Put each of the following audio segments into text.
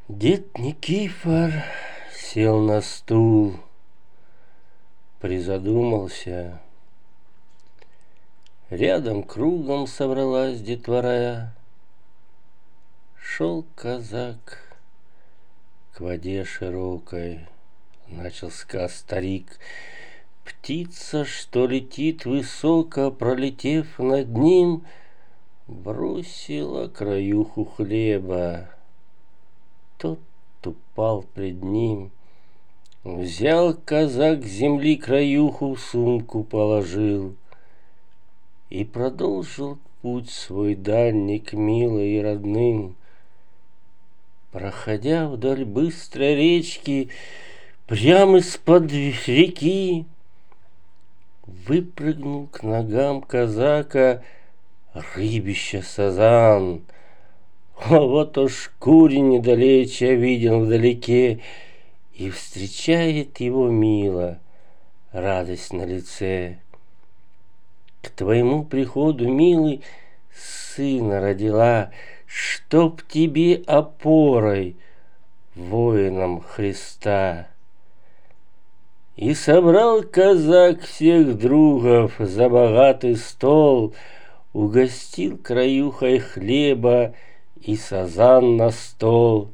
Дед Никифор сел на стул, призадумался. Рядом кругом собралась детвора. Шел казак к воде широкой. Начал сказ старик. Птица, что летит высоко, пролетев над ним, бросила краюху хлеба. Тот упал пред ним. Взял казак с земли краюху, в сумку положил и продолжил путь свой дальний к милой и родным. Проходя вдоль быстрой речки, прямо из-под реки, выпрыгнул к ногам казака рыбище сазан. А вот уж курень недалече виден вдалеке, и встречает его мило, радость на лице. К твоему приходу, милый, сына родила, чтоб тебе опорой, воинам Христа. И собрал казак всех другов за богатый стол, угостил краюхой хлеба и сазан на стол.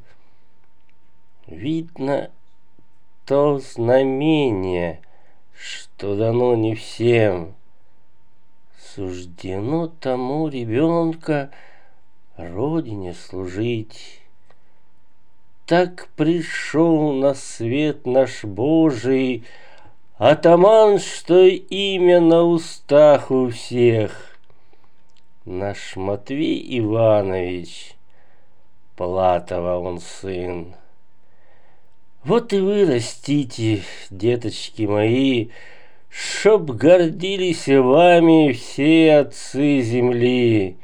Видно, то знамение, что дано не всем. Суждено тому ребенка Родине служить. Так пришел на свет наш Божий атаман, что имя на устах у всех. Наш Матвей Иванович, Платова он сын. Вот и вы растите, деточки мои, чтоб гордились вами все отцы земли.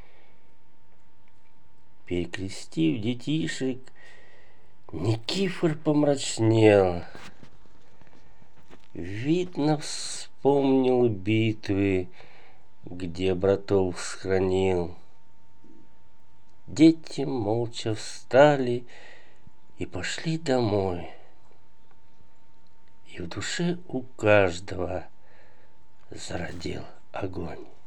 Перекрестив детишек, Никифор помрачнел. Видно, вспомнил битвы, где братов схоронил. Дети молча встали и пошли домой. И в душе у каждого зародил огонь.